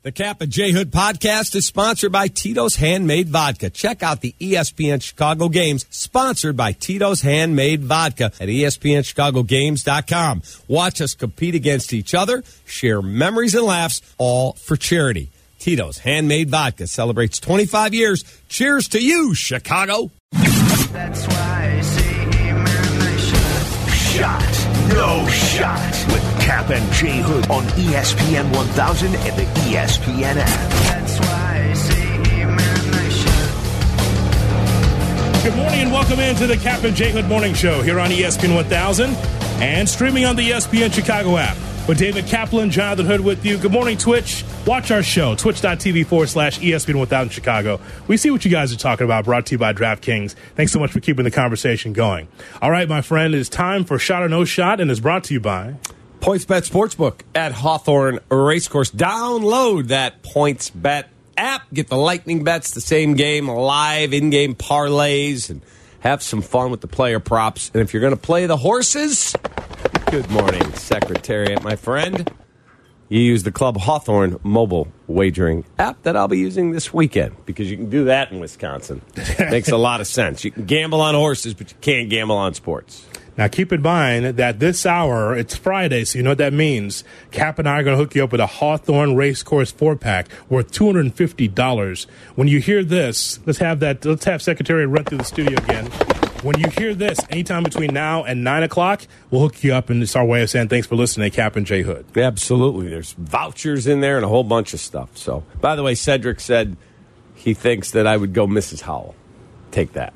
The Cap and J Hood podcast is sponsored by Tito's Handmade Vodka. Check out the ESPN Chicago games sponsored by Tito's Handmade Vodka at ESPNChicagoGames.com. Watch us compete against each other, share memories and laughs, all for charity. Tito's Handmade Vodka celebrates 25 years. Cheers to you, Chicago. That's why I say, hey man, Shot, no shot, with Cap and J Hood on ESPN 1000 and the ESPN app. That's why I say, hey man, Good morning and welcome into the Cap and J Hood Morning Show here on ESPN 1000 and streaming on the ESPN Chicago app. With David Kaplan, Jonathan Hood with you. Good morning, Twitch. Watch our show, twitch.tv/ESPN 1000 Chicago. We see what you guys are talking about, brought to you by DraftKings. Thanks so much for keeping the conversation going. All right, my friend, it's time for Shot or No Shot, and is brought to you by PointsBet Sportsbook at Hawthorne Racecourse. Download that PointsBet app. Get the lightning bets, the same game, live in-game parlays, and have some fun with the player props. And if you're going to play the horses, good morning, Secretariat, my friend. You use the Club Hawthorne mobile wagering app that I'll be using this weekend because you can do that in Wisconsin. Makes a lot of sense. You can gamble on horses, but you can't gamble on sports. Now, keep in mind that this hour, it's Friday, so you know what that means. Cap and I are going to hook you up with a Hawthorne Racecourse 4-pack worth $250. When you hear this, let's have Secretariat run through the studio again. When you hear this, anytime between now and 9 o'clock, we'll hook you up, and it's our way of saying thanks for listening, Cap and J Hood. Absolutely. There's vouchers in there and a whole bunch of stuff. So, by the way, Cedric said he thinks that I would go Mrs. Howell. Take that.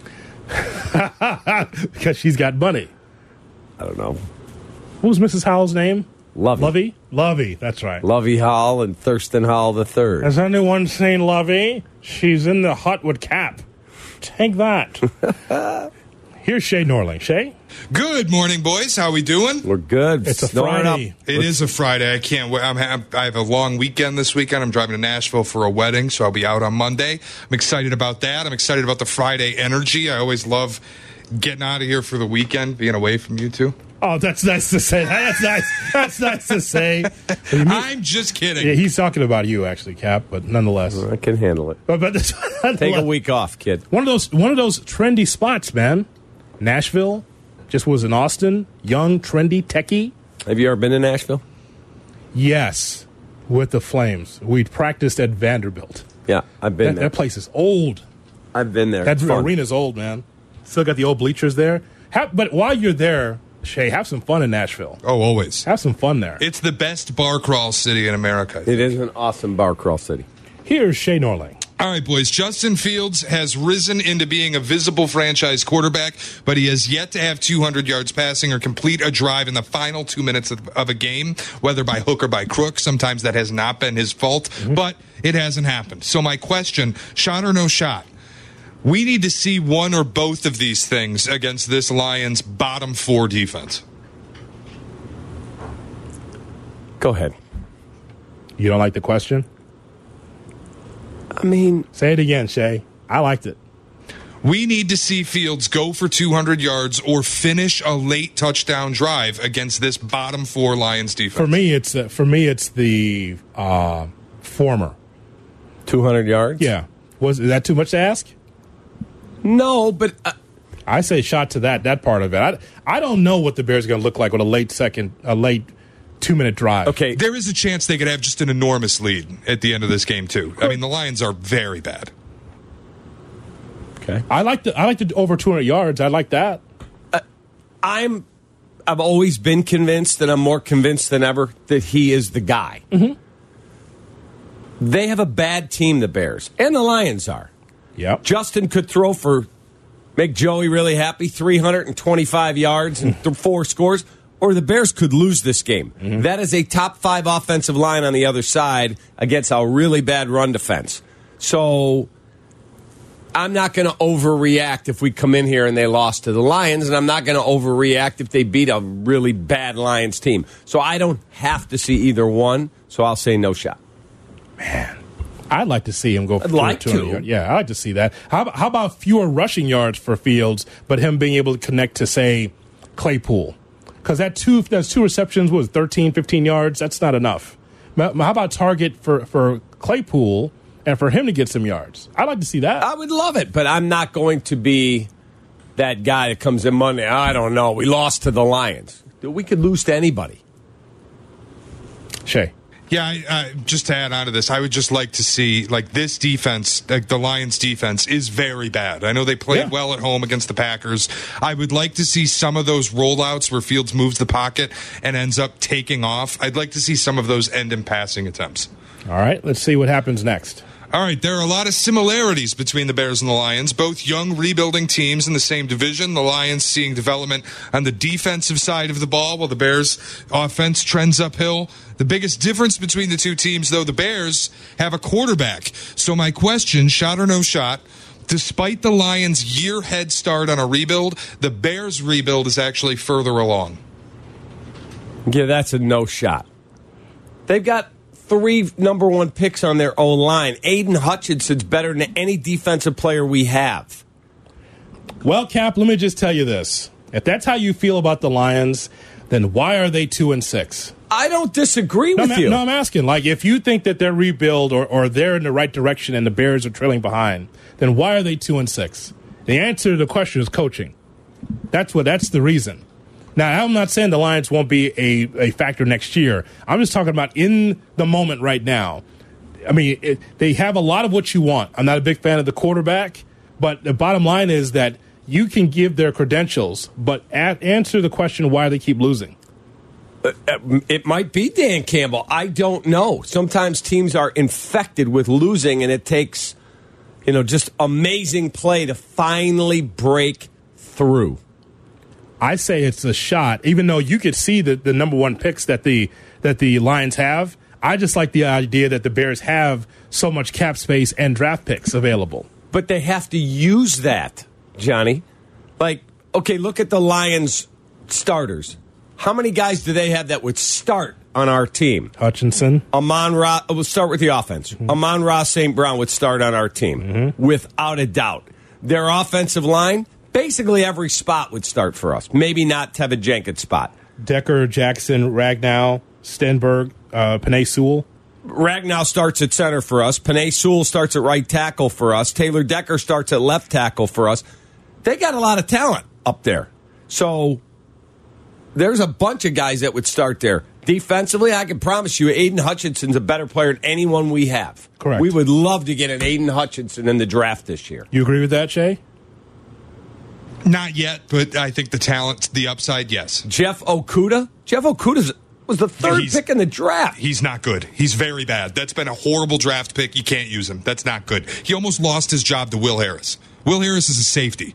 Because she's got money. I don't know. What was Mrs. Howell's name? Lovey. Lovey, that's right. Lovey Howell and Thurston Howell III. Has anyone seen Lovey? She's in the hut with Cap. Take that. Here's Shay Norling. Shay? Good morning, boys. How we doing? We're good. It's a Snoring Friday. It is a Friday. I can't wait. I have a long weekend this weekend. I'm driving to Nashville for a wedding, so I'll be out on Monday. I'm excited about that. I'm excited about the Friday energy. I always love getting out of here for the weekend, being away from you two. Oh, that's nice to say. That's nice. That's nice to say. I'm just kidding. Yeah, he's talking about you, actually, Cap, but nonetheless. I can handle it. But Take a week off, kid. One of those trendy spots, man. Nashville just was in Austin. Young, trendy, techie. Have you ever been to Nashville? Yes, with the Flames. We practiced at Vanderbilt. Yeah, I've been there. That place is old. I've been there. That arena's old, man. Still got the old bleachers there. But while you're there, Shay, have some fun in Nashville. Oh, always. Have some fun there. It's the best bar crawl city in America. It is an awesome bar crawl city. Here's Shay Norling. All right, boys. Justin Fields has risen into being a visible franchise quarterback, but he has yet to have 200 yards passing or complete a drive in the final 2 minutes of a game, whether by hook or by crook. Sometimes that has not been his fault, but it hasn't happened. So my question, shot or no shot? We need to see one or both of these things against this Lions bottom four defense. Go ahead. You don't like the question? I mean, say it again, Shay. I liked it. We need to see Fields go for 200 yards or finish a late touchdown drive against this bottom four Lions defense. For me, it's the former. 200 yards? Yeah. Is that too much to ask? No, but I say shot to that part of it. I don't know what the Bears are going to look like with a late 2-minute drive. Okay, there is a chance they could have just an enormous lead at the end of this game too. I mean, the Lions are very bad. Okay, I like the over 200 yards. I like that. I've always been convinced, and I'm more convinced than ever that he is the guy. Mm-hmm. They have a bad team, the Bears, and the Lions are. Yep. Justin could make Joey really happy, 325 yards and 4 scores. Or the Bears could lose this game. Mm-hmm. That is a top 5 offensive line on the other side against a really bad run defense. So I'm not going to overreact if we come in here and they lost to the Lions, and I'm not going to overreact if they beat a really bad Lions team. So I don't have to see either one, so I'll say no shot. Man, I'd like to see him go for 200 yards. Yeah, I'd like to see that. How about fewer rushing yards for Fields, but him being able to connect to, say, Claypool? Because that's two receptions was 13, 15 yards. That's not enough. How about target for Claypool and for him to get some yards? I'd like to see that. I would love it, but I'm not going to be that guy that comes in Monday. I don't know. We lost to the Lions. We could lose to anybody. Shay. Yeah, just to add on to this, I would just like to see, like, this defense, like the Lions defense, is very bad. I know they played well at home against the Packers. I would like to see some of those rollouts where Fields moves the pocket and ends up taking off. I'd like to see some of those end in passing attempts. All right, let's see what happens next. All right, there are a lot of similarities between the Bears and the Lions, both young rebuilding teams in the same division. The Lions seeing development on the defensive side of the ball while the Bears' offense trends uphill. The biggest difference between the two teams, though, the Bears have a quarterback. So my question, shot or no shot, despite the Lions' year head start on a rebuild, the Bears' rebuild is actually further along. Yeah, that's a no shot. They've got 3 number 1 picks on their own line. Aiden Hutchinson's better than any defensive player we have. Well, Cap, let me just tell you this. If that's how you feel about the Lions, then why are they 2-6? I don't disagree with you. No, I'm asking. Like, if you think that their rebuild or they're in the right direction and the Bears are trailing behind, then why are they 2-6? The answer to the question is coaching. That's the reason. Now, I'm not saying the Lions won't be a factor next year. I'm just talking about in the moment right now. I mean, they have a lot of what you want. I'm not a big fan of the quarterback, but the bottom line is that you can give their credentials, but answer the question why they keep losing. It might be Dan Campbell. I don't know. Sometimes teams are infected with losing, and it takes, just amazing play to finally break through. I say it's a shot, even though you could see the number 1 picks that the Lions have. I just like the idea that the Bears have so much cap space and draft picks available. But they have to use that, Johnny. Like, okay, look at the Lions starters. How many guys do they have that would start on our team? Hutchinson. Amon-Ra, we'll start with the offense. Mm-hmm. Amon-Ra St. Brown would start on our team, without a doubt. Their offensive line, basically every spot would start for us. Maybe not Tevin Jenkins' spot. Decker, Jackson, Ragnow, Stenberg, Penei Sewell. Ragnow starts at center for us. Penei Sewell starts at right tackle for us. Taylor Decker starts at left tackle for us. They got a lot of talent up there. So there's a bunch of guys that would start there. Defensively, I can promise you Aiden Hutchinson's a better player than anyone we have. Correct. We would love to get an Aiden Hutchinson in the draft this year. You agree with that, Shay? Not yet, but I think the talent, the upside, yes. Jeff Okudah? Jeff Okudah was the third pick in the draft. He's not good. He's very bad. That's been a horrible draft pick. You can't use him. That's not good. He almost lost his job to Will Harris. Will Harris is a safety.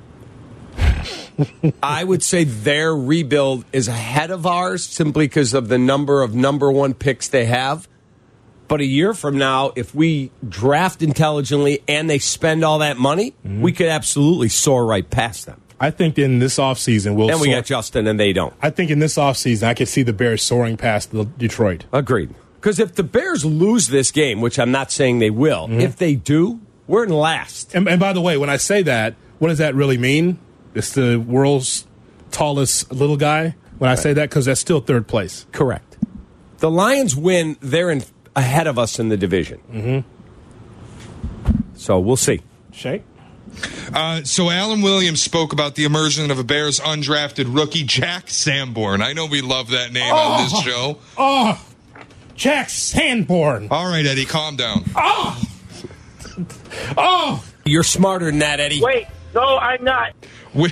I would say their rebuild is ahead of ours simply because of the number of number 1 picks they have. But a year from now, if we draft intelligently and they spend all that money, we could absolutely soar right past them. I think in this offseason we'll And we got Justin and they don't. I think in this offseason I could see the Bears soaring past Detroit. Agreed. Because if the Bears lose this game, which I'm not saying they will, if they do, we're in last. And by the way, when I say that, what does that really mean? It's the world's tallest little guy when I say that, because that's still third place. Correct. The Lions win, they're ahead of us in the division. So we'll see. Shay? So Alan Williams spoke about the immersion of a Bears undrafted rookie, Jack Sanborn. I know we love that name on this show. Oh, Jack Sanborn. All right, Eddie, calm down. Oh. You're smarter than that, Eddie. Wait, no, I'm not. Take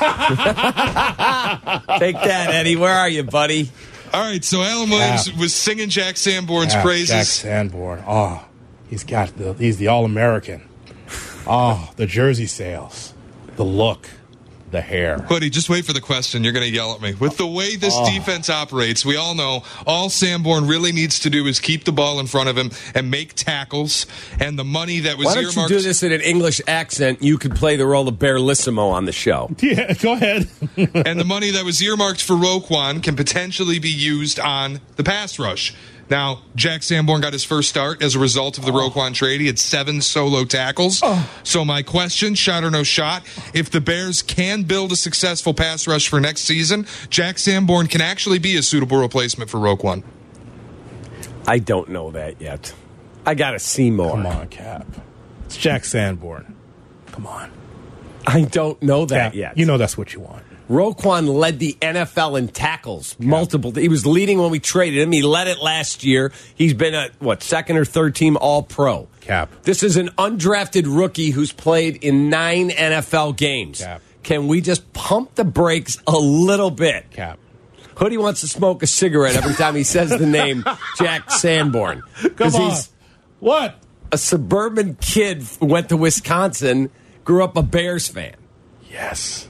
that, Eddie. Where are you, buddy? All right, so Alan Williams was singing Jack Sanborn's praises. Jack Sanborn. Oh, he's the All-American. Oh, the jersey sales, the look, the hair. Buddy, just wait for the question. You're going to yell at me. With the way this defense operates, we all know all Sanborn really needs to do is keep the ball in front of him and make tackles. And the money that was Why don't you do this in an English accent? You could play the role of Bearlissimo on the show. Yeah, go ahead. And the money that was earmarked for Roquan can potentially be used on the pass rush. Now, Jack Sanborn got his first start as a result of the Roquan trade. He had 7 solo tackles. So my question, shot or no shot, if the Bears can build a successful pass rush for next season, Jack Sanborn can actually be a suitable replacement for Roquan. I don't know that yet. I got to see more. Come on, Cap. It's Jack Sanborn. Come on. I don't know that Cap, yet. you know that's what you want. Roquan led the NFL in tackles, multiple. He was leading when we traded him. He led it last year. He's been a, second or third team All-Pro. Cap. This is an undrafted rookie who's played in 9 NFL games. Cap. Can we just pump the brakes a little bit? Cap. Hoodie wants to smoke a cigarette every time he says the name Jack Sanborn. Come on. He's What? a suburban kid who went to Wisconsin, grew up a Bears fan. Yes.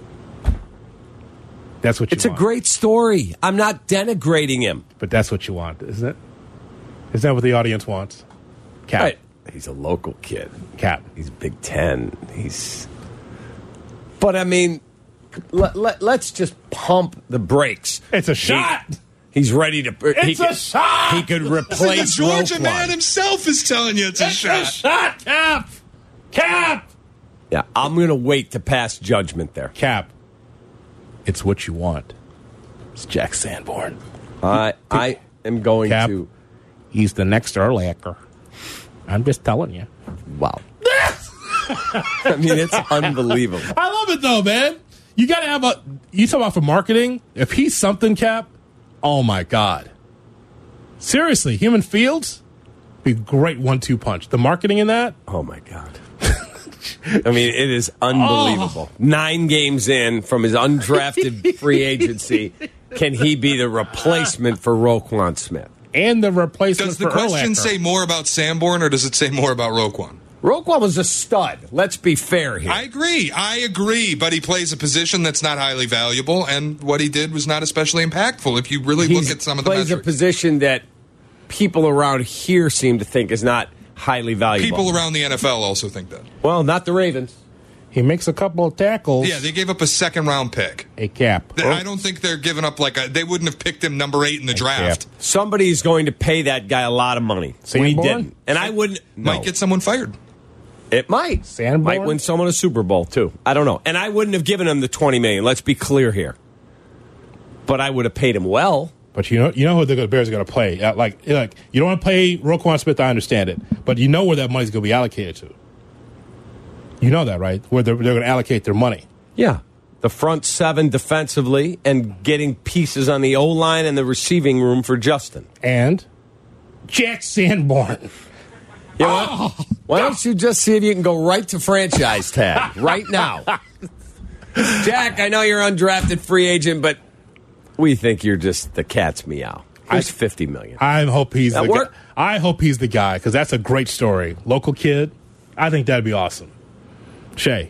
That's what you It's want. a great story. I'm not denigrating him. But that's what you want, isn't it? Isn't that what the audience wants? Cap. Right. He's a local kid. Cap. He's Big Ten. But I mean, let's just pump the brakes. It's a shot. He's ready to. It's a shot. He could The replace Georgia Roquan. man himself is telling you it's a shot. A shot, Cap. Cap. Yeah, I'm going to wait to pass judgment there. Cap. It's what you want. It's Jack Sanborn. I am going Cap. to. He's the next Urlacher. I'm just telling you. Wow. I mean, it's unbelievable. I love it though, man. You got to have a. You talk about for marketing. If he's something, Cap. Oh my God. Seriously, Human Fields, be a great 1-2 punch. The marketing in that. Oh my God. I mean, it is unbelievable. 9 games in from his undrafted free agency, can he be the replacement for Roquan Smith? And the replacement Does the for question Urlacher. say more about Sanborn or does it say more about Roquan? Roquan was a stud. Let's be fair here. I agree, but he plays a position that's not highly valuable, and what he did was not especially impactful if you really look at some of the plays a metrics. position that people around here seem to think is not highly valuable. People around the NFL also think that. Well, not the Ravens. He makes a couple of tackles. Yeah, they gave up a second-round pick. A Cap. I don't think they're giving up they wouldn't have picked him number 8 in the draft. Somebody's going to pay that guy a lot of money. We Sanborn? didn't. And I wouldn't. Might get someone fired. It might. Sanborn? Might win someone a Super Bowl, too. I don't know. And I wouldn't have given him the $20 million. Let's be clear here. But I would have paid him well. But you know who the Bears are going to play. Like you don't want to pay Roquan Smith. I understand it, but you know where that money's going to be allocated to. You know that, right? Where they're going to allocate their money. Yeah. The front 7 defensively and getting pieces on the O-line and the receiving room for Justin. And Jack Sanborn. You know what? Why don't you just see if you can go right to franchise tag right now? Jack, I know you're undrafted free agent, but we think you're just the cat's meow. Here's $50 million. I hope he's That the work? guy. I hope he's the guy because that's a great story. Local kid. I think that'd be awesome. Shay.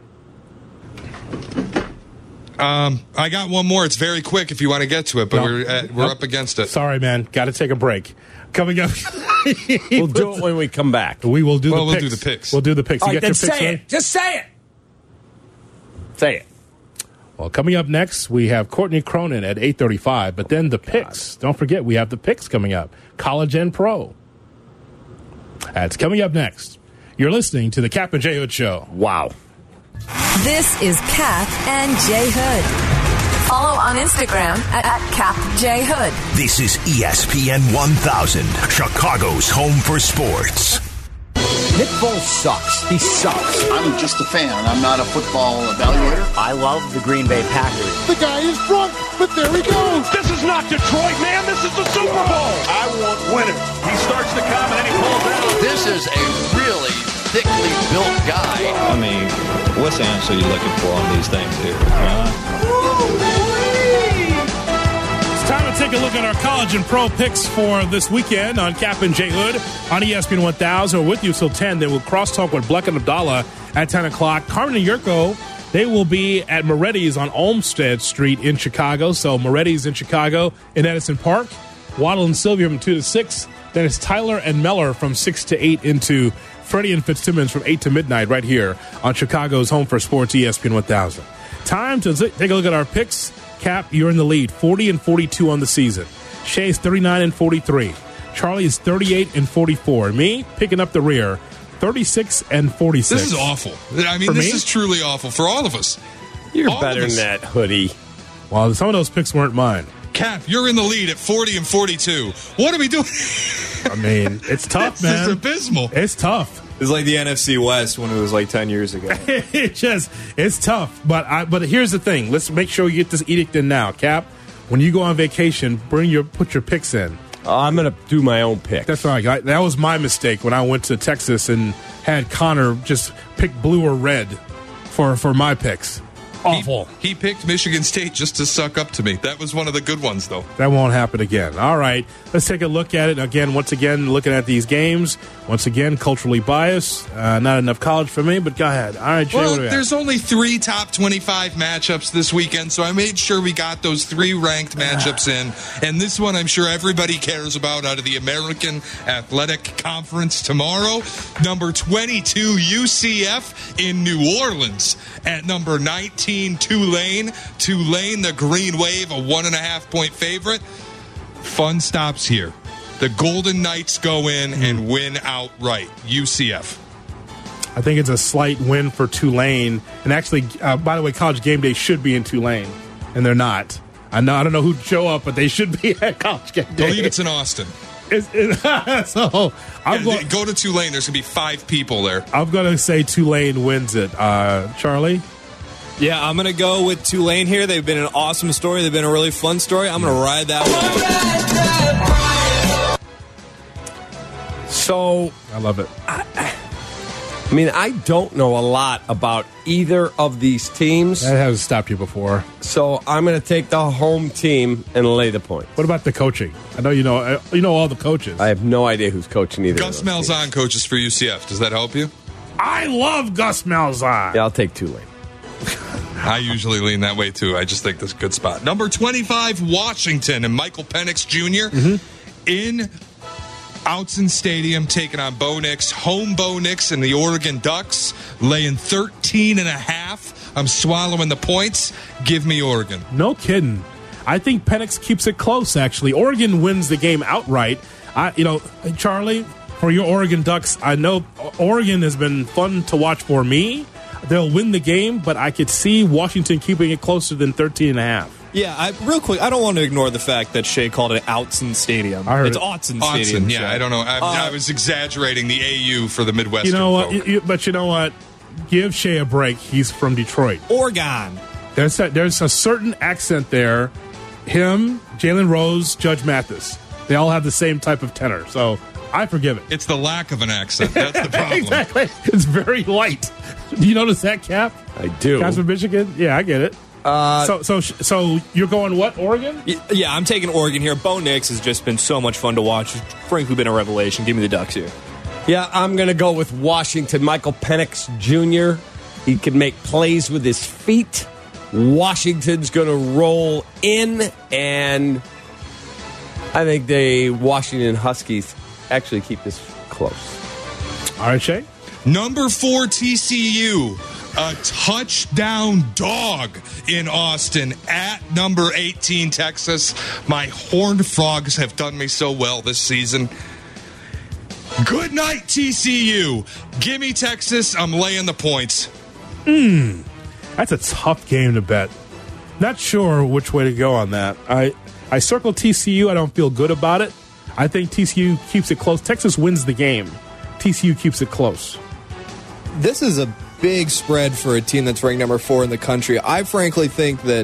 I got one more. It's very quick if you want to get to it, but No. we're up against it. Sorry, man. Got to take a break. Coming up. We'll do it when we come back. We will do Well, the we'll picks. do the picks. We'll do the picks. All You right, got then your picks say ready? it. Just say it. Say it. Well, coming up next, we have Courtney Cronin at 8:35. But then the picks. Don't forget, we have the picks coming up. College and pro. That's coming up next. You're listening to the Cap and J Hood Show. Wow. This is Cap and J Hood. Follow on Instagram at Cap J Hood. This is ESPN 1000, Chicago's home for sports. Nick Foles sucks. He sucks. I'm just a fan. I'm not a football evaluator. I love the Green Bay Packers. The guy is drunk, but there he goes. This is not Detroit, man. This is the Super Bowl. I want winners. He starts to come and then he pulls out. This is a really thickly built guy. I mean, what's the answer you're looking for on these things here? It's time to take a look at our college and pro picks for this weekend on Cap and J Hood on ESPN 1000. We're with you till 10. Then we'll crosstalk with Bleck and Abdallah at 10 o'clock. Carmen and Yurko, they will be at Moretti's on Olmsted Street in Chicago. So Moretti's in Chicago in Edison Park. Waddle and Sylvia from 2 to 6. Then it's Tyler and Meller from 6 to 8 into Freddie and Fitzsimmons from 8 to midnight right here on Chicago's home for sports, ESPN 1000. Time to take a look at our picks. Cap, you're in the lead, 40 and 42 on the season. Shay's 39 and 43. Charlie is 38 and 44. Me, picking up the rear, 36 and 46. This is awful. I mean, For this me? is truly awful for all of us. You're All better of than us. that, Hoodie. Well, some of those picks weren't mine. Cap, you're in the lead at 40-42. What are we doing? I mean, it's tough, man. This is abysmal. It's tough. It's like the NFC West when it was like 10 years ago. It's tough. But here's the thing. Let's make sure you get this edict in now, Cap. When you go on vacation, put your picks in. I'm going to do my own pick. That's right. That was my mistake when I went to Texas and had Connor just pick blue or red for my picks. Awful. He picked Michigan State just to suck up to me. That was one of the good ones, though. That won't happen again. All right. Let's take a look at it. Again, once again, looking at these games. Once again, culturally biased. Not enough college for me, but go ahead. All right, Jay, well, what do we there's only 3 top 25 matchups this weekend, so I made sure we got those 3 ranked matchups in. And this one I'm sure everybody cares about out of the American Athletic Conference tomorrow. Number 22, UCF in New Orleans. At number 19, Tulane. Tulane, the Green Wave, a 1.5-point favorite. Fun stops here. The Golden Knights go in and win outright. UCF. I think it's a slight win for Tulane. And actually, by the way, College Game Day should be in Tulane, and they're not. I don't know who'd show up, but they should be at College Game Day. I believe it's in Austin. So go to Tulane. There's going to be 5 people there. I'm going to say Tulane wins it. Charlie? Yeah, I'm going to go with Tulane here. They've been an awesome story. They've been a really fun story. I'm going to ride that one. So, I love it. I mean, I don't know a lot about either of these teams. That hasn't stopped you before. So I'm going to take the home team and lay the point. What about the coaching? I know you know all the coaches. I have no idea who's coaching either. Gus Malzahn coaches for UCF. Does that help you? I love Gus Malzahn. Yeah, I'll take Tulane. I usually lean that way, too. I just think this is a good spot. Number 25, Washington, and Michael Penix Jr. In Autzen Stadium, taking on Bo Nix. Home Bo Nix and the Oregon Ducks, laying 13.5. I'm swallowing the points. Give me Oregon. No kidding. I think Penix keeps it close, actually. Oregon wins the game outright. Charlie, for your Oregon Ducks, I know Oregon has been fun to watch for me. They'll win the game, but I could see Washington keeping it closer than 13.5. Yeah, real quick, I don't want to ignore the fact that Shea called it Autzen Stadium. I heard it's it. Autzen Stadium. Yeah, I don't know. I was exaggerating the AU for the Midwestern You know what? folk. But you know what? Give Shea a break. He's from Detroit. Oregon. There's a certain accent there. Him, Jalen Rose, Judge Mathis. They all have the same type of tenor. So I forgive it. It's the lack of an accent. That's the problem. Exactly. It's very light. Do you notice that, Cap? I do. Cap's from Michigan? Yeah, I get it. So you're going what, Oregon? Yeah, I'm taking Oregon here. Bo Nix has just been so much fun to watch. Frankly, been a revelation. Give me the Ducks here. Yeah, I'm going to go with Washington. Michael Penix Jr. He can make plays with his feet. Washington's going to roll in, and I think the Washington Huskies actually keep this close. All right, Shay. Number 4, TCU. A touchdown dog in Austin at number 18, Texas. My Horned Frogs have done me so well this season. Good night, TCU. Give me Texas. I'm laying the points. That's a tough game to bet. Not sure which way to go on that. I circled TCU. I don't feel good about it. I think TCU keeps it close. Texas wins the game. TCU keeps it close. This is a big spread for a team that's ranked number 4 in the country. I frankly think that,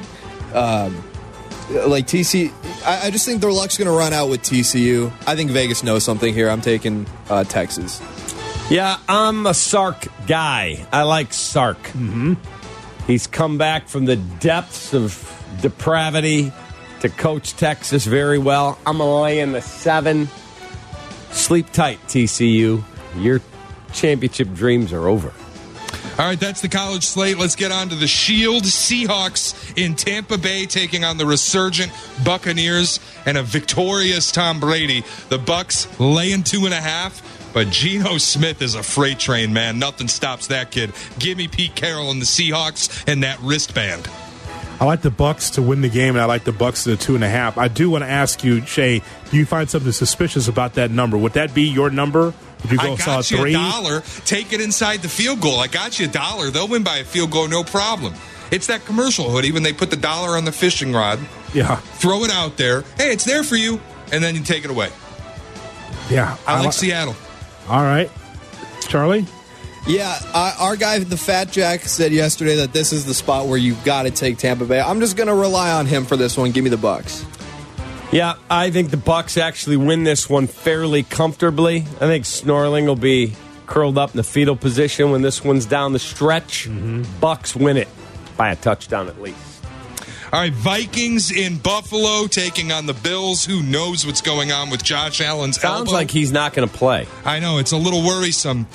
TCU, I just think their luck's going to run out with TCU. I think Vegas knows something here. I'm taking Texas. Yeah, I'm a Sark guy. I like Sark. Mm-hmm. He's come back from the depths of depravity to coach Texas very well. I'm going to lay in the 7. Sleep tight, TCU. Your championship dreams are over. All right, that's the college slate. Let's get on to the Shield. Seahawks in Tampa Bay taking on the resurgent Buccaneers and a victorious Tom Brady. The Bucs laying 2.5, but Geno Smith is a freight train, man. Nothing stops that kid. Give me Pete Carroll and the Seahawks and that wristband. I like the Bucs to win the game, and I like the Bucs to the 2.5. I do want to ask you, Shay, do you find something suspicious about that number? Would that be your number? Would you go I got you $1. Take it inside the field goal. I got you $1. They'll win by a field goal, no problem. It's that commercial, Hoodie, when they put the dollar on the fishing rod, Yeah. throw it out there. Hey, it's there for you, and then you take it away. Yeah. I like Seattle. All right. Charlie? Yeah, our guy, the Fat Jack, said yesterday that this is the spot where you've got to take Tampa Bay. I'm just going to rely on him for this one. Give me the Bucks. Yeah, I think the Bucks actually win this one fairly comfortably. I think Snorling will be curled up in the fetal position when this one's down the stretch. Bucks win it by a touchdown at least. All right, Vikings in Buffalo taking on the Bills. Who knows what's going on with Josh Allen's elbow? Sounds like he's not going to play. I know, it's a little worrisome.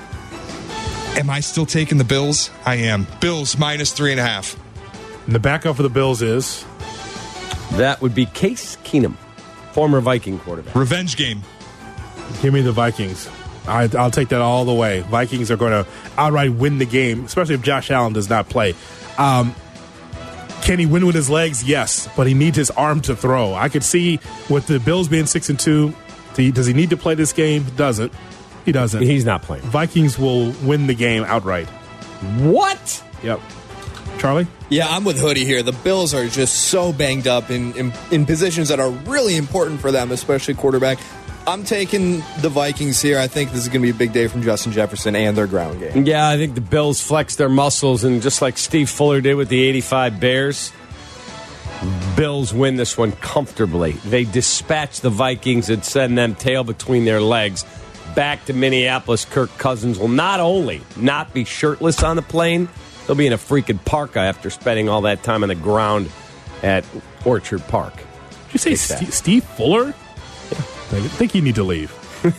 Am I still taking the Bills? I am. Bills minus 3.5. And the backup for the Bills is? That would be Case Keenum, former Viking quarterback. Revenge game. Give me the Vikings. I'll take that all the way. Vikings are going to outright win the game, especially if Josh Allen does not play. Can he win with his legs? Yes, but he needs his arm to throw. I could see with the Bills being 6-2, does he need to play this game? Doesn't. He doesn't. He's not playing. Vikings will win the game outright. What? Yep. Charlie? Yeah, I'm with Hoodie here. The Bills are just so banged up in positions that are really important for them, especially quarterback. I'm taking the Vikings here. I think this is going to be a big day from Justin Jefferson and their ground game. Yeah, I think the Bills flex their muscles, and just like Steve Fuller did with the 85 Bears, Bills win this one comfortably. They dispatch the Vikings and send them tail between their legs back to Minneapolis. Kirk Cousins will not only not be shirtless on the plane, he'll be in a freaking parka after spending all that time on the ground at Orchard Park. Did you say Steve Fuller? I think you need to leave.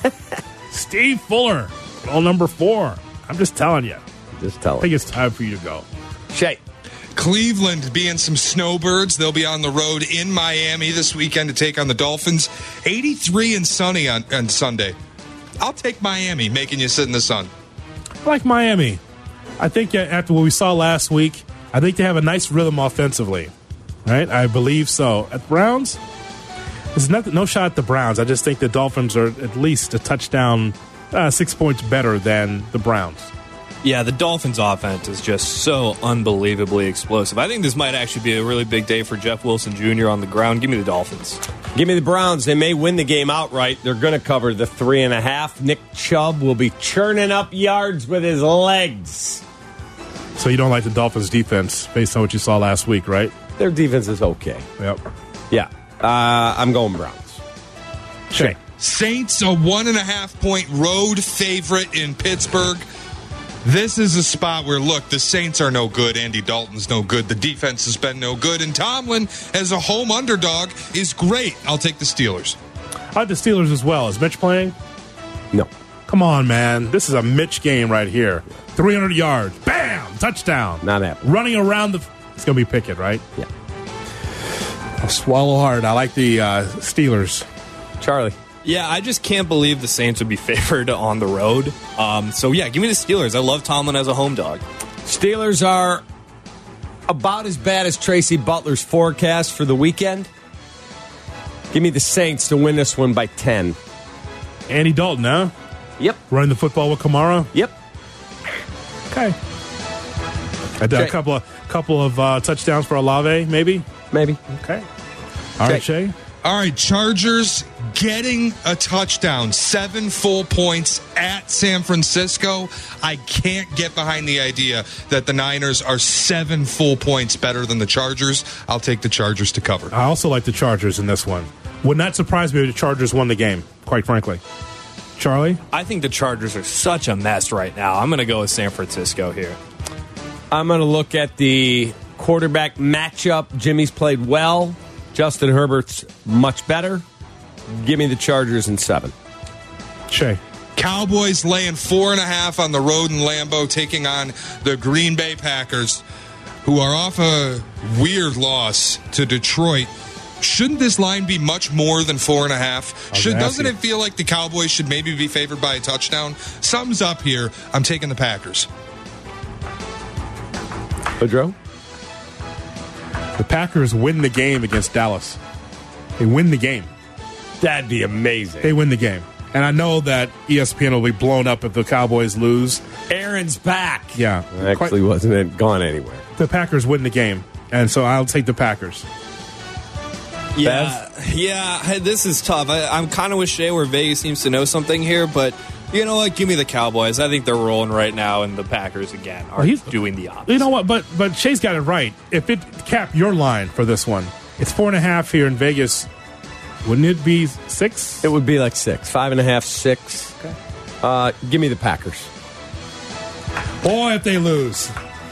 Steve Fuller, role number 4. I'm just telling you. Just tell I think it's time for you to go. Shay. Cleveland being some snowbirds. They'll be on the road in Miami this weekend to take on the Dolphins. 83 and sunny on Sunday. I'll take Miami, making you sit in the sun. I like Miami. I think after what we saw last week, I think they have a nice rhythm offensively. Right? I believe so. At Browns, there's no shot at the Browns. I just think the Dolphins are at least a touchdown, 6 points better than the Browns. Yeah, the Dolphins' offense is just so unbelievably explosive. I think this might actually be a really big day for Jeff Wilson Jr. on the ground. Give me the Dolphins. Give me the Browns. They may win the game outright. They're going to cover the 3.5. Nick Chubb will be churning up yards with his legs. So you don't like the Dolphins' defense based on what you saw last week, right? Their defense is okay. Yep. Yeah. I'm going Browns. Shay. Saints, a 1.5-point road favorite in Pittsburgh. This is a spot where, look, the Saints are no good. Andy Dalton's no good. The defense has been no good. And Tomlin, as a home underdog, is great. I'll take the Steelers. I like the Steelers as well. Is Mitch playing? No. Come on, man. This is a Mitch game right here. 300 yards. Bam! Touchdown. Not happening. Running around the... It's going to be Pickett, right? Yeah. I'll swallow hard. I like the Steelers. Charlie. Yeah, I just can't believe the Saints would be favored on the road. So, yeah, give me the Steelers. I love Tomlin as a home dog. Steelers are about as bad as Tracy Butler's forecast for the weekend. Give me the Saints to win this one by 10. Andy Dalton, huh? Yep. Running the football with Kamara? Yep. Okay. A couple of touchdowns for Olave, maybe? Maybe. Okay. All right, Shay. All right, Chargers getting a touchdown, 7 full points at San Francisco. I can't get behind the idea that the Niners are 7 full points better than the Chargers. I'll take the Chargers to cover. I also like the Chargers in this one. Would not surprise me if the Chargers won the game, quite frankly. Charlie? I think the Chargers are such a mess right now. I'm going to go with San Francisco here. I'm going to look at the quarterback matchup. Jimmy's played well. Justin Herbert's much better. Give me the Chargers in 7. Shay. Cowboys laying 4.5 on the road in Lambeau, taking on the Green Bay Packers, who are off a weird loss to Detroit. Shouldn't this line be much more than 4.5? Doesn't it feel like the Cowboys should maybe be favored by a touchdown? Something's up here. I'm taking the Packers. Pedro? The Packers win the game against Dallas. They win the game. That'd be amazing. They win the game. And I know that ESPN will be blown up if the Cowboys lose. Aaron's back. Yeah. Actually, wasn't gone anywhere. The Packers win the game, and so I'll take the Packers. Yeah, this is tough. I'm kind of with Shea where Vegas seems to know something here, but you know what? Give me the Cowboys. I think they're rolling right now, and the Packers, again, are doing the opposite. You know what? But Shea's got it right. If it Cap, your line for this one, it's 4.5 here in Vegas. Wouldn't it be 6? It would be like 6. 5.5, 6. Okay. Give me the Packers. Boy, if they lose.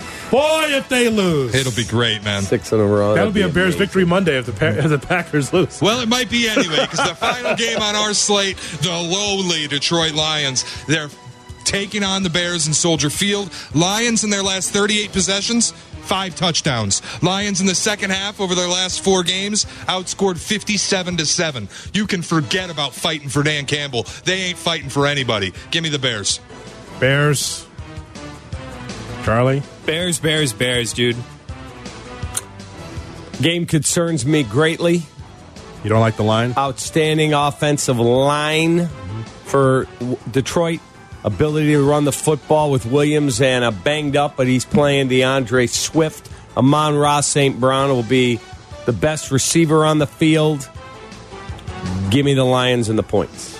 It'll be great, man. 6 in a row. That'll be a Bears victory Monday if the Packers lose. Well, it might be anyway, because the final game on our slate, the lowly Detroit Lions, they're taking on the Bears in Soldier Field. Lions in their last 38 possessions, 5 touchdowns. Lions in the second half over their last 4 games outscored 57-7. You can forget about fighting for Dan Campbell. They ain't fighting for anybody. Give me the Bears. Bears. Charlie? Bears, dude. Game concerns me greatly. You don't like the line? Outstanding offensive line for Detroit. Ability to run the football with Williams and a banged up, but he's playing DeAndre Swift. Amon-Ra St. Brown will be the best receiver on the field. Give me the Lions and the points.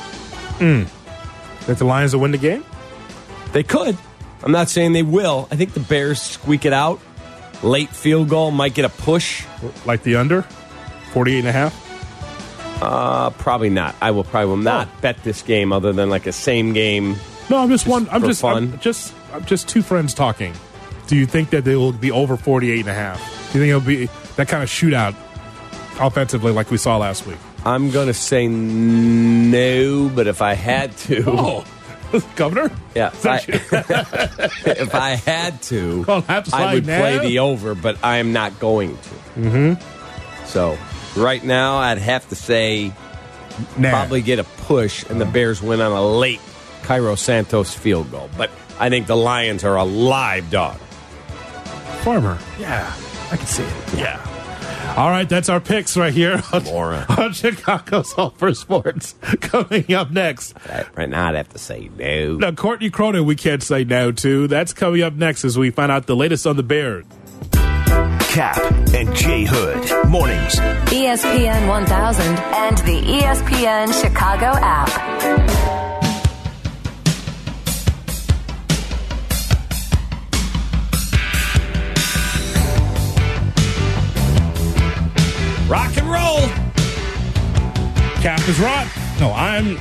That the Lions will win the game? They could. I'm not saying they will. I think the Bears squeak it out. Late field goal might get a push. Like the under? 48.5? Probably not. I will not bet this game other than like a same game. No, I'm just one. I'm fun. just two friends talking. Do you think that they will be over 48.5? Do you think it'll be that kind of shootout offensively like we saw last week? I'm going to say no, but if I had to. Oh, Governor? Yeah. If I had to, I would now? play the over, but I am not going to. Mm-hmm. So right now, I'd have to say probably get a push, and the Bears win on a late Cairo Santos field goal. But I think the Lions are a live dog. Farmer. Yeah, I can see it. Yeah. All right, that's our picks right here on Chicago's All for Sports. Coming up next. Right now, I'd have to say no. Now, Courtney Cronin, we can't say no to. That's coming up next as we find out the latest on the Bears. Cap and Jay Hood. Mornings. ESPN 1000 and the ESPN Chicago app. Rock and roll. Cap is rock. No, I'm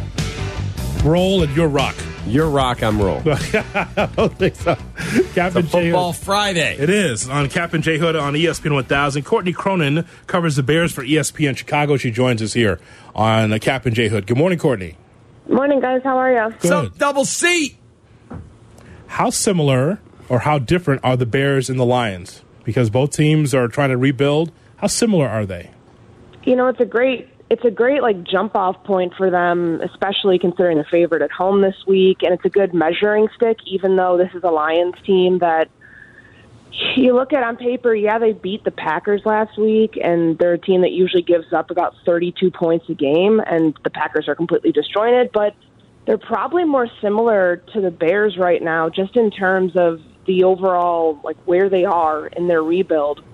roll and you're rock. You're rock, I'm roll. I don't think so. Cap and Jay Football Hood. Friday. It is on Cap and Jay Hood on ESPN 1000. Courtney Cronin covers the Bears for ESPN Chicago. She joins us here on Cap and Jay Hood. Good morning, Courtney. Morning, guys. How are you? What's up, Double C? How similar or how different are the Bears and the Lions? Because both teams are trying to rebuild. How similar are they? You know, it's a great like jump off point for them, especially considering the favorite at home this week, and it's a good measuring stick. Even though this is a Lions team that you look at on paper, yeah, they beat the Packers last week, and they're a team that usually gives up about 32 points a game, and the Packers are completely disjointed. But they're probably more similar to the Bears right now, just in terms of the overall like where they are in their rebuild,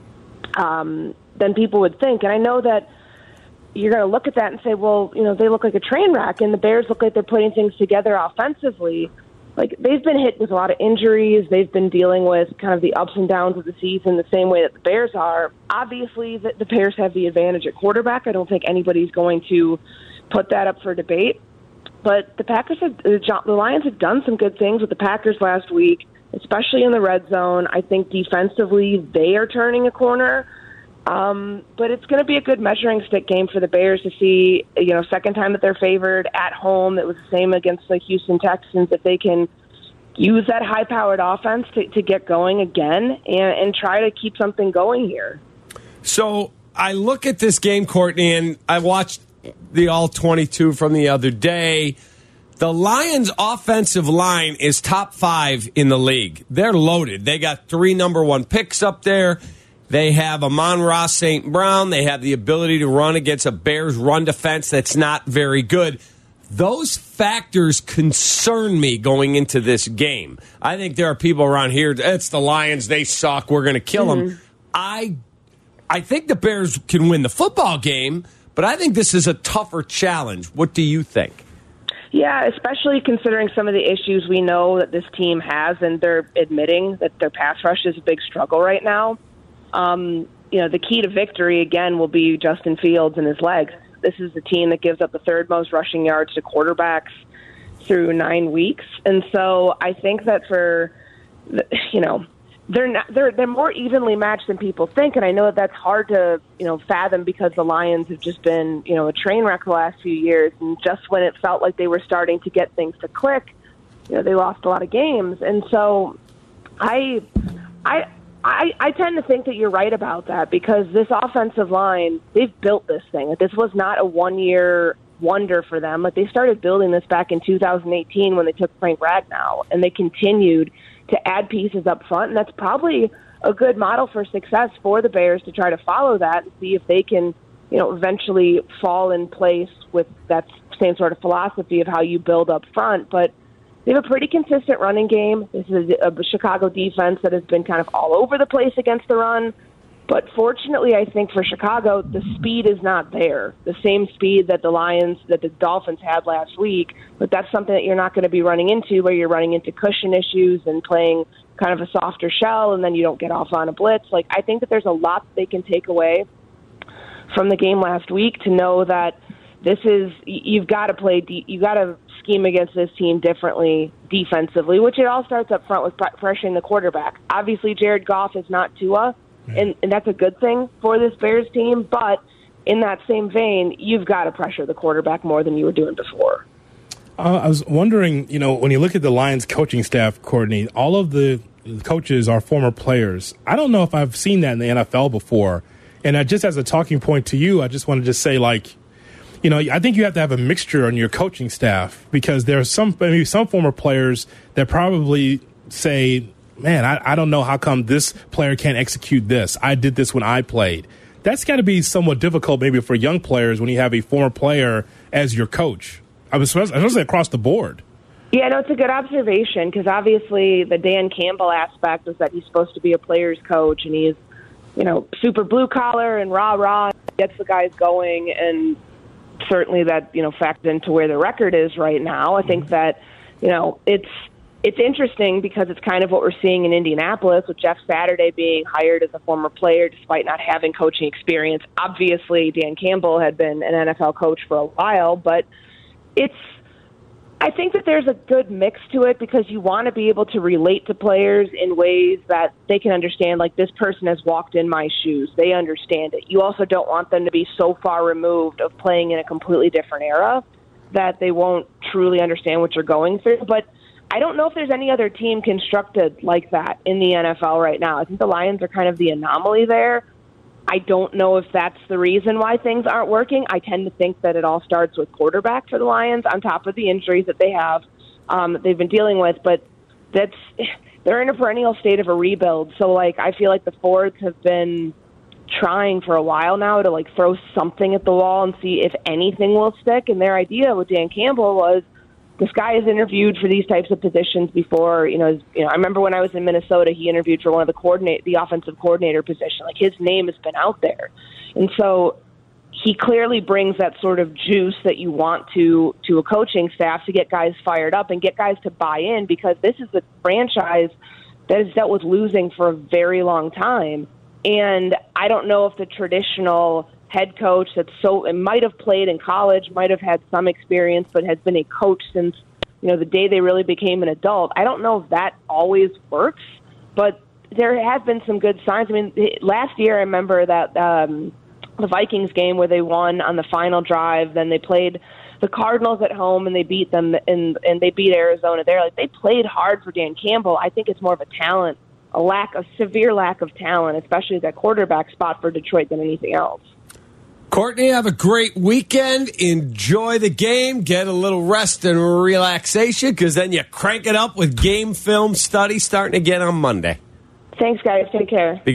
than people would think. And I know that you're going to look at that and say, well, you know, they look like a train wreck, and the Bears look like they're putting things together offensively. Like, they've been hit with a lot of injuries. They've been dealing with kind of the ups and downs of the season the same way that the Bears are. Obviously, the Bears have the advantage at quarterback. I don't think anybody's going to put that up for debate. But the Lions have done some good things with the Packers last week, especially in the red zone. I think defensively they are turning a corner. But it's going to be a good measuring stick game for the Bears to see, you know, second time that they're favored at home. It was the same against the Houston Texans, if they can use that high-powered offense to get going again and try to keep something going here. So I look at this game, Courtney, and I watched the All-22 from the other day. The Lions' offensive line is top 5 in the league. They're loaded. They got 3 number 1 picks up there. They have Amon-Ra St. Brown. They have the ability to run against a Bears run defense that's not very good. Those factors concern me going into this game. I think there are people around here, it's the Lions, they suck, we're going to kill them. I think the Bears can win the football game, but I think this is a tougher challenge. What do you think? Yeah, especially considering some of the issues we know that this team has, and they're admitting that their pass rush is a big struggle right now. The key to victory, again, will be Justin Fields and his legs. This is a team that gives up the third most rushing yards to quarterbacks through 9 weeks. And so I think that they're more evenly matched than people think. And I know that that's hard to, fathom because the Lions have just been, a train wreck the last few years. And just when it felt like they were starting to get things to click, they lost a lot of games. And so I tend to think that you're right about that because this offensive line, they've built this thing. Like, this was not a one-year wonder for them. Like, they started building this back in 2018 when they took Frank Ragnow, and they continued to add pieces up front, and that's probably a good model for success for the Bears to try to follow that and see if they can, eventually fall in place with that same sort of philosophy of how you build up front. But they have a pretty consistent running game. This is a Chicago defense that has been kind of all over the place against the run. But fortunately, I think for Chicago, the speed is not there. The same speed that the Dolphins had last week. But that's something that you're not going to be running into where you're running into cushion issues and playing kind of a softer shell, and then you don't get off on a blitz. Like, I think that there's a lot that they can take away from the game last week to know that you've got to scheme against this team differently defensively, which it all starts up front with pressuring the quarterback. Obviously, Jared Goff is not Tua, and that's a good thing for this Bears team, but in that same vein, you've got to pressure the quarterback more than you were doing before. I was wondering, when you look at the Lions coaching staff, Courtney, all of the coaches are former players. I don't know if I've seen that in the NFL before. And just as a talking point to you, I just want to just say, I think you have to have a mixture on your coaching staff because there are maybe some former players that probably say, man, I don't know how come this player can't execute this. I did this when I played. That's got to be somewhat difficult maybe for young players when you have a former player as your coach. I was say across the board. Yeah, no, it's a good observation because obviously the Dan Campbell aspect is that he's supposed to be a player's coach and he's, super blue collar and rah-rah, gets the guys going, and certainly that, factors into where the record is right now. I think that, it's interesting because it's kind of what we're seeing in Indianapolis with Jeff Saturday being hired as a former player despite not having coaching experience. Obviously, Dan Campbell had been an NFL coach for a while, but I think that there's a good mix to it because you want to be able to relate to players in ways that they can understand, like this person has walked in my shoes. They understand it. You also don't want them to be so far removed of playing in a completely different era that they won't truly understand what you're going through. But I don't know if there's any other team constructed like that in the NFL right now. I think the Lions are kind of the anomaly there. I don't know if that's the reason why things aren't working. I tend to think that it all starts with quarterback for the Lions on top of the injuries that they have, they've been dealing with. But they're in a perennial state of a rebuild. So, I feel like the Fords have been trying for a while now to, throw something at the wall and see if anything will stick. And their idea with Dan Campbell was, this guy has interviewed for these types of positions before. I remember when I was in Minnesota, he interviewed for one of the offensive coordinator position. His name has been out there, and so he clearly brings that sort of juice that you want to a coaching staff to get guys fired up and get guys to buy in because this is a franchise that has dealt with losing for a very long time, and I don't know if the traditional head coach it might have played in college, might have had some experience, but has been a coach since, the day they really became an adult. I don't know if that always works, but there have been some good signs. I mean, last year I remember that the Vikings game where they won on the final drive, then they played the Cardinals at home and they beat them and they beat Arizona there. They played hard for Dan Campbell. I think it's more of a severe lack of talent, especially at that quarterback spot for Detroit than anything else. Courtney, have a great weekend. Enjoy the game. Get a little rest and relaxation because then you crank it up with game film study starting again on Monday. Thanks, guys. Take care. Be good.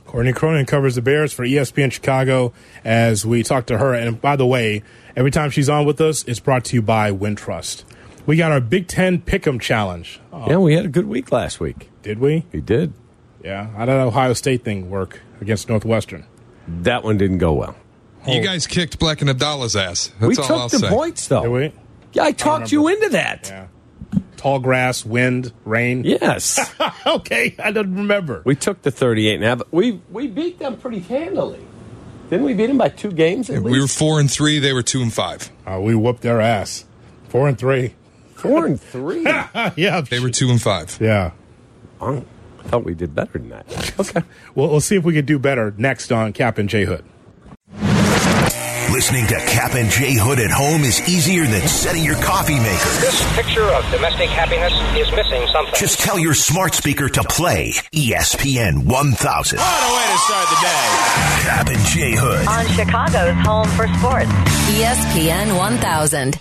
Courtney Cronin covers the Bears for ESPN Chicago as we talk to her. And by the way, every time she's on with us, it's brought to you by Wintrust. We got our Big Ten Pick'em Challenge. Yeah, we had a good week last week. Did we? We did. Yeah. How did Ohio State thing work against Northwestern? That one didn't go well. You guys kicked Black and Abdallah's ass. That's We all took I'll the say. points, though. Did we? Yeah, I talked you into that. Yeah. Tall grass, wind, rain. Yes. Okay, I don't remember. We took the 38.5. We beat them pretty handily. Didn't we beat them by 2 games at We were least? 4-3. They were 2-5. We whooped their ass. 4-3. 4-3. Yeah. They were 2-5. Yeah. I thought we did better than that. Okay. Well, we'll see if we can do better next on Cap and J Hood. Listening to Cap and J Hood at home is easier than setting your coffee maker. This picture of domestic happiness is missing something. Just tell your smart speaker to play ESPN 1000. What a way to start the day. Cap and J Hood. On Chicago's home for sports. ESPN 1000.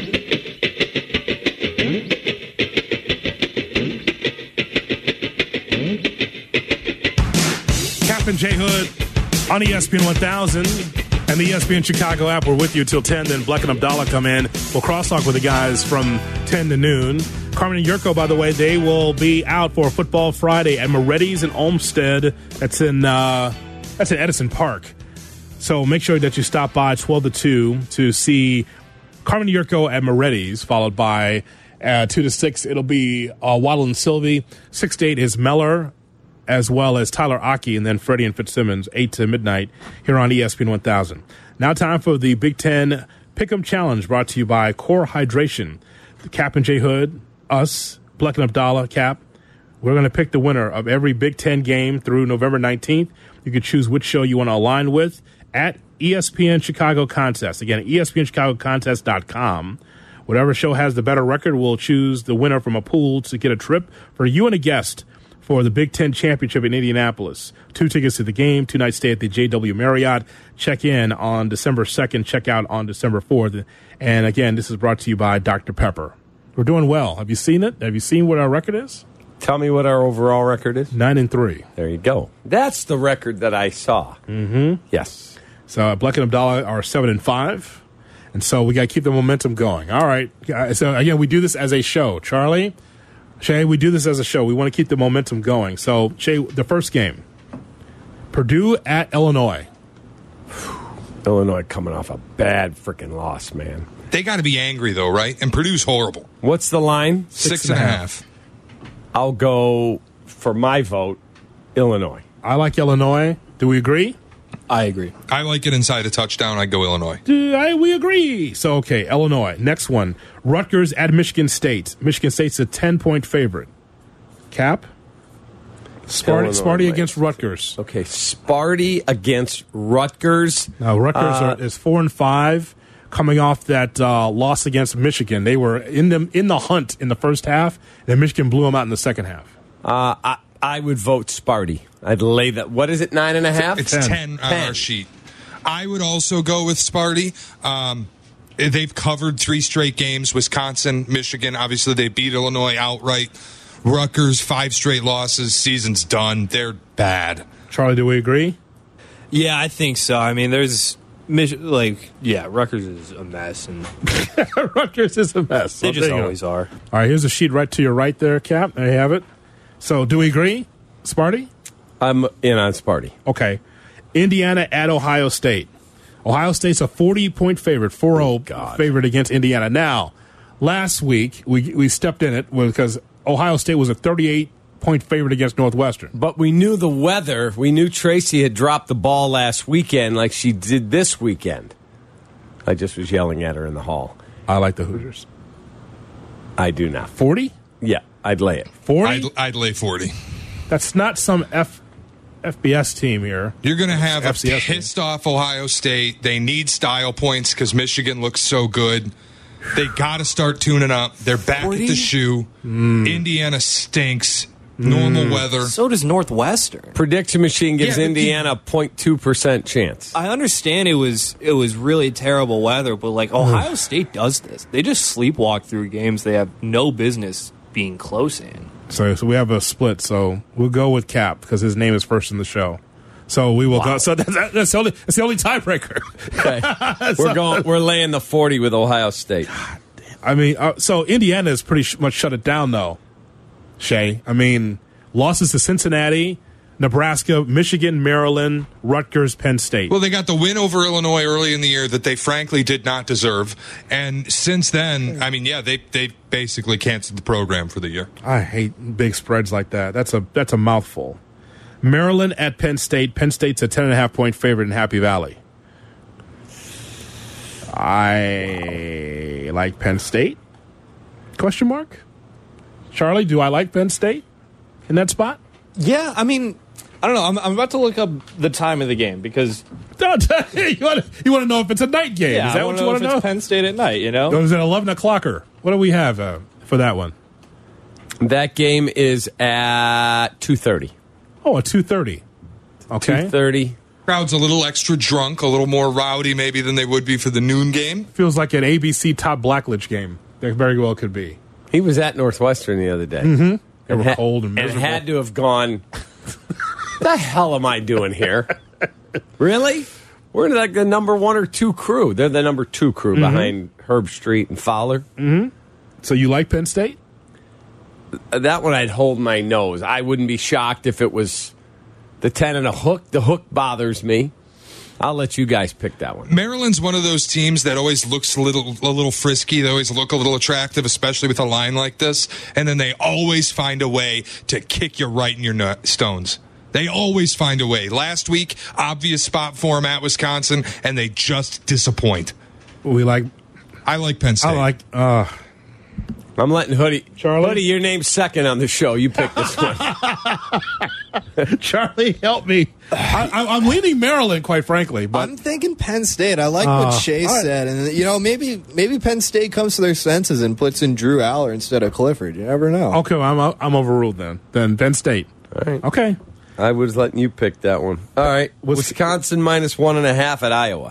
Cap and J Hood on ESPN 1000 and the ESPN Chicago app. We're with you till 10. Then Bleck and Abdallah come in. We'll crosstalk with the guys from 10 to noon. Carmen and Yurko, by the way, they will be out for Football Friday at Moretti's in Olmsted. That's in Edison Park. So make sure that you stop by 12 to 2 to see Carmen and Yurko at Moretti's, followed by 2 to 6. It'll be Waddle and Sylvie. 6 to 8 is Meller, as well as Tyler Aki, and then Freddie and Fitzsimmons, 8 to midnight, here on ESPN 1000. Now time for the Big Ten Pick'em Challenge, brought to you by Core Hydration. The Cap and J Hood, us, Bleck and Abdallah, Cap. We're going to pick the winner of every Big Ten game through November 19th. You can choose which show you want to align with at ESPN Chicago Contest. Again, ESPNChicagoContest.com. Whatever show has the better record will choose the winner from a pool to get a trip for you and a guest for the Big Ten Championship in Indianapolis. 2 tickets to the game, 2-night stay at the JW Marriott. Check in on December 2nd, check out on December 4th. And again, this is brought to you by Dr. Pepper. We're doing well. Have you seen it? Have you seen what our record is? Tell me what our overall record is. 9-3. There you go. That's the record that I saw. Mm-hmm. Yes. So Bleck and Abdallah are 7-5. And so we got to keep the momentum going. All right. So again, we do this as a show. Charlie, Shay, we do this as a show. We want to keep the momentum going. So, Shay, the first game, Purdue at Illinois. Illinois coming off a bad freaking loss, man. They got to be angry, though, right? And Purdue's horrible. What's the line? 6.5. I'll go, for my vote, Illinois. I like Illinois. Do we agree? I agree. I like it inside a touchdown. I'd go Illinois. We agree. So, okay, Illinois. Next one, Rutgers at Michigan State. Michigan State's a 10-point favorite. Cap? Sparty against Rutgers. Okay, Sparty against Rutgers. Now, Rutgers is 4-5, coming off that loss against Michigan. They were in the hunt in the first half, and then Michigan blew them out in the second half. I would vote Sparty. I'd lay that. What is it, 9.5? It's 10 on our sheet. I would also go with Sparty. They've covered 3 straight games. Wisconsin, Michigan. Obviously, they beat Illinois outright. Rutgers, 5 straight losses. Season's done. They're bad. Charlie, do we agree? Yeah, I think so. I mean, Rutgers is a mess. And Rutgers is a mess. They just always are. All right, here's a sheet right to your right there, Cap. There you have it. So, do we agree? Sparty? I'm in on Sparty. Okay. Indiana at Ohio State. Ohio State's a 40-point favorite, 4-0 favorite against Indiana. Now, last week, we stepped in it because Ohio State was a 38-point favorite against Northwestern. But we knew the weather. We knew Tracy had dropped the ball last weekend like she did this weekend. I just was yelling at her in the hall. I like the Hoosiers. I do not. 40? Yeah, I'd lay it. 40? I'd lay 40. That's not some FBS team here. You're going to have a FCS pissed-off Ohio State. They need style points because Michigan looks so good. They got to start tuning up. They're back 40? At the shoe. Indiana stinks. Normal weather. So does Northwestern. Prediction machine gives Indiana a 0.2% chance. I understand it was really terrible weather, but like Ohio State does this. They just sleepwalk through games they have no business being close in. So we have a split. So we'll go with Cap because his name is first in the show. So we will go. So that's the only tiebreaker. Okay. We're laying the 40 with Ohio State. I mean, so Indiana has pretty much shut it down, though, Shay. I mean, losses to Cincinnati, Nebraska, Michigan, Maryland, Rutgers, Penn State. Well, they got the win over Illinois early in the year that they frankly did not deserve. And since then, I mean, yeah, they basically canceled the program for the year. I hate big spreads like that. That's a mouthful. Maryland at Penn State. Penn State's a 10.5-point favorite in Happy Valley. I like Penn State? Question mark? Charlie, do I like Penn State in that spot? Yeah, I mean, I don't know. I'm about to look up the time of the game because you want to know if it's a night game. Yeah, is that what you want to know? It's Penn State at night, you know? Is it 11 o'clocker? What do we have for that one? That game is at 2:30. Oh, at 2:30. Okay. 2:30. Crowd's a little extra drunk, a little more rowdy maybe than they would be for the noon game. Feels like an ABC Top Blackledge game. That very well could be. He was at Northwestern the other day. Mm-hmm. They were cold and miserable. And had to have gone, the hell am I doing here? Really? We're like the number 1 or 2 crew. They're the number 2 crew behind Herb Street and Fowler. Mm-hmm. So you like Penn State? That one I'd hold my nose. I wouldn't be shocked if it was the 10 and a hook. The hook bothers me. I'll let you guys pick that one. Maryland's one of those teams that always looks a little frisky. They always look a little attractive, especially with a line like this. And then they always find a way to kick you right in your stones. They always find a way. Last week, obvious spot for them at Wisconsin, and they just disappoint. I like Penn State. I'm letting Hoodie. Charlie? Hoodie, your name's second on the show. You pick this one. Charlie, help me. I'm leaning Maryland, quite frankly. But I'm thinking Penn State. I like what Shea said. And, maybe Penn State comes to their senses and puts in Drew Aller instead of Clifford. You never know. Okay, I'm overruled then. Then Penn State. All right. Okay. I was letting you pick that one. All right. Wisconsin minus 1.5 at Iowa.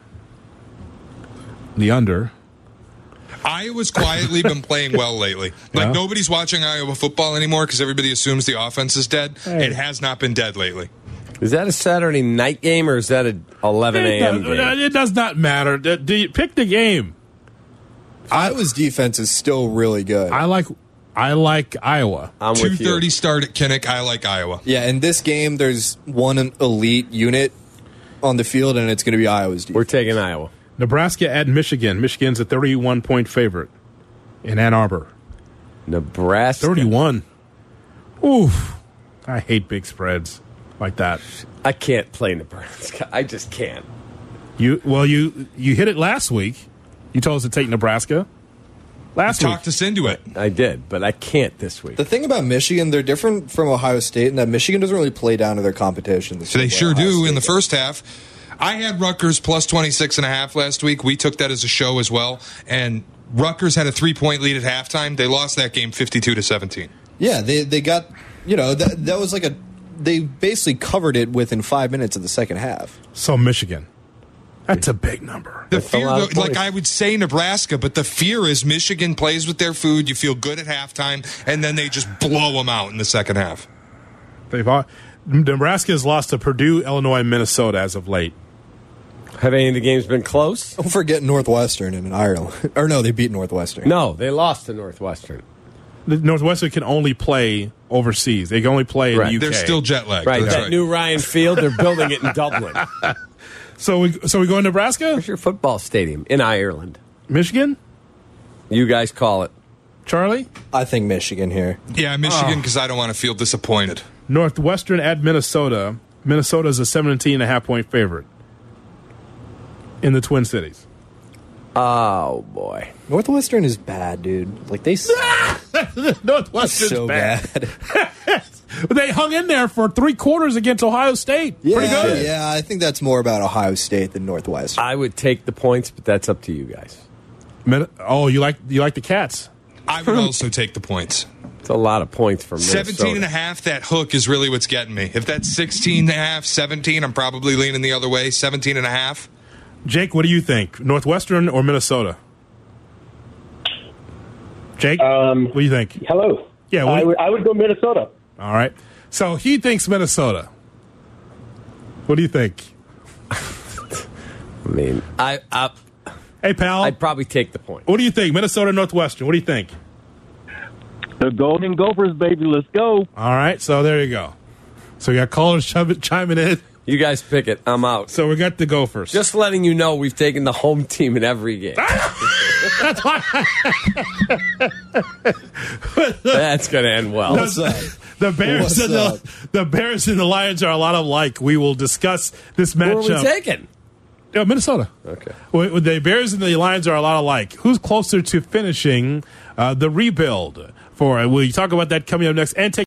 The under. Iowa's quietly been playing well lately. Nobody's watching Iowa football anymore because everybody assumes the offense is dead. Hey. It has not been dead lately. Is that a Saturday night game or is that an 11 a.m. game? It does not matter. Do you pick the game? Iowa's defense is still really good. I like Iowa. 2:30 start at Kinnick. I like Iowa. Yeah, in this game, there's one elite unit on the field, and it's going to be Iowa's defense. We're taking Iowa. Nebraska at Michigan. Michigan's a 31-point favorite in Ann Arbor. Nebraska. 31. Oof. I hate big spreads like that. I can't play Nebraska. I just can't. You hit it last week. You told us to take Nebraska. Last week. Talked us into it. I did, but I can't this week. The thing about Michigan, they're different from Ohio State in that Michigan doesn't really play down to their competition. They sure do in the first half. I had Rutgers plus 26.5 last week. We took that as a show as well. And Rutgers had a 3-point lead at halftime. They lost that game 52-17. Yeah, they got, that was like they basically covered it within 5 minutes of the second half. So Michigan. That's a big number. The fear, I would say Nebraska, but the fear is Michigan plays with their food. You feel good at halftime, and then they just blow them out in the second half. Nebraska has lost to Purdue, Illinois, and Minnesota as of late. Have any of the games been close? Don't forget Northwestern in Ireland. Or no, they beat Northwestern. No, they lost to Northwestern. Northwestern can only play overseas. They can only play in the UK. They're still jet lagged. Right, that new Ryan Field, they're building it in Dublin. So we go in Nebraska? Where's your football stadium? In Ireland. Michigan? You guys call it. Charlie? I think Michigan here. Yeah, Michigan, because I don't want to feel disappointed. Northwestern at Minnesota. Minnesota's a 17.5-point favorite in the Twin Cities. Oh, boy. Northwestern is bad, dude. Like, they Northwestern's so bad. They hung in there for 3 quarters against Ohio State. Yeah, pretty good. Yeah, I think that's more about Ohio State than Northwestern. I would take the points, but that's up to you guys. Oh, you like the Cats? I would also take the points. It's a lot of points for Minnesota. 17.5, that hook is really what's getting me. If that's 16.5, 17, I'm probably leaning the other way. 17.5. Jake, what do you think? Northwestern or Minnesota? Jake, what do you think? Hello. Yeah, I would go Minnesota. All right. So he thinks Minnesota. What do you think? I mean, hey, pal. I'd probably take the point. What do you think? Minnesota Northwestern. What do you think? The Golden Gophers, baby. Let's go. All right, so there you go. So we got callers chiming in. You guys pick it. I'm out. So we got the Gophers. Just letting you know we've taken the home team in every game. That's why. That's going to end well. The Bears and the Lions are a lot alike. We will discuss this matchup. Who are we taking? Minnesota. Okay. The Bears and the Lions are a lot alike. Who's closer to finishing the rebuild? We'll talk about that coming up next and take